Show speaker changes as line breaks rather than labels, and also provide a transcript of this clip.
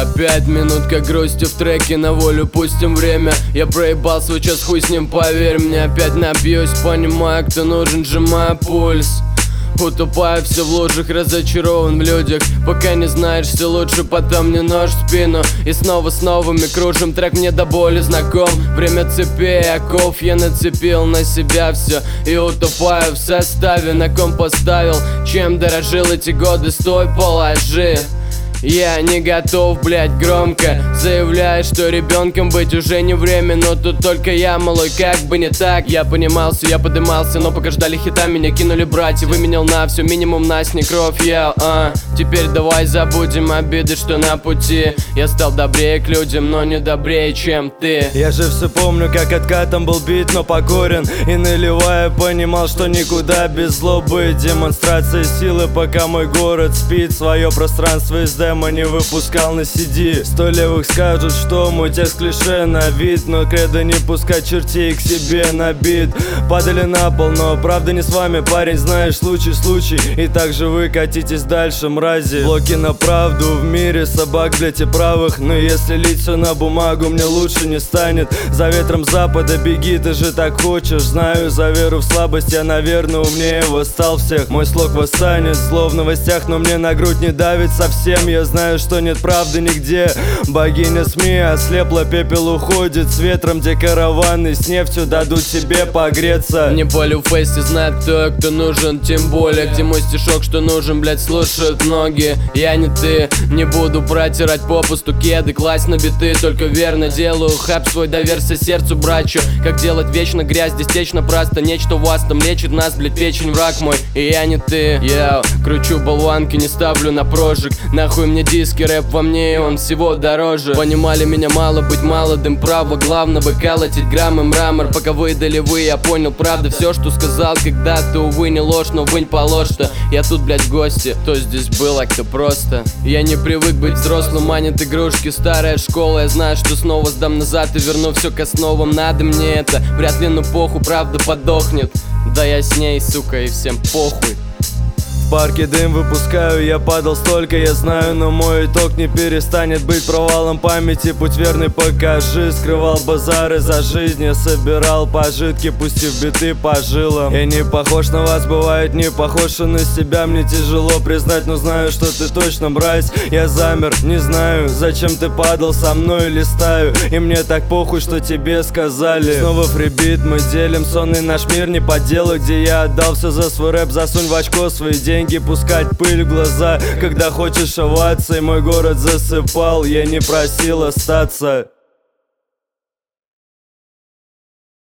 5 минут, как грусти в треке, на волю пустим время. Я проебал свой час, хуй с ним, поверь мне. Опять напьюсь, понимаю, кто нужен, сжимаю пульс. Утопаю все в лужах, разочарован в людях. Пока не знаешь, все лучше, потом не нож в спину. И снова с новыми кружим, трек мне до боли знаком. Время цепей, оков, я нацепил на себя все. И утопаю в составе, на ком поставил. Чем дорожил эти годы, стой, положи. Я не готов, блять, громко заявляю, что ребенком быть уже не время. Но тут только я, малой, как бы не так. Я понимался, я подымался, но пока ждали хита, меня кинули братья. Выменял на все, минимум на снег, кровь я, Теперь давай забудем обиды, что на пути. Я стал добрее к людям, но не добрее, чем ты.
Я же все помню, как откатом был бит, но покорен. И наливая, понимал, что никуда без злобы. Демонстрация силы, пока мой город спит. Свое пространство из демо не выпускал на CD. 100 левых скажут, что мой текст клише на вид, но кредо не пускать чертей к себе на бит. Падали на пол, но правда не с вами, парень, знаешь, случай. И также вы катитесь дальше, мрази. Блоки на правду, в мире собак, блять, и правых. Но если лить все на бумагу, мне лучше не станет. За ветром запада беги, ты же так хочешь. Знаю, за веру в слабость я, наверное, умнее восстал всех. Мой слог восстанет, зло в новостях, но мне на грудь не давит совсем. Я знаю, что нет правды нигде. Богиня СМИ ослепла, пепел уходит с ветром, где караваны с нефтью дадут себе погреться.
Не полю в фейсе, знает кто нужен, тем более где мой стишок, что нужен, блять, слушают многие. Я не ты, не буду протирать попусту кеды, класть на биты, только верно делаю хэп свой, доверься сердцу, брачу. Как делать вечно грязь, здесь течно просто. Нечто у вас там лечит нас, блять, печень, враг мой. И я не ты, я кручу болванки, не ставлю на прожиг. Нахуй мне диски, рэп во мне, и он всего дороже. Понимали меня мало, быть молодым, право. Главное бы колотить граммы мрамор. Пока выдали вы, я понял, правда, все, что сказал когда-то, увы, не ложь, но вынь положь, что я тут, блять, в гости. Кто здесь был, а кто просто. Я не привык быть взрослым, манит игрушки, старая школа. Я знаю, что снова сдам назад и верну все к основам. Надо мне это, вряд ли, но похуй, правда подохнет. Да я с ней, сука, и всем похуй.
В парке дым выпускаю, я падал столько, я знаю, но мой итог не перестанет быть провалом памяти. Путь верный покажи, скрывал базары за жизнь, я собирал пожитки, пустив биты по жилам. Я не похож на вас, бывает не похож на себя, мне тяжело признать, но знаю, что ты точно мразь. Я замер, не знаю, зачем ты падал со мной, листаю, и мне так похуй, что тебе сказали. Снова фрибит, мы делим сонный наш мир, не по делу, где я отдал все за свой рэп, засунь в очко свои деньги. Пускать пыль в глаза, когда хочешь овации. Мой город засыпал, я не просил остаться.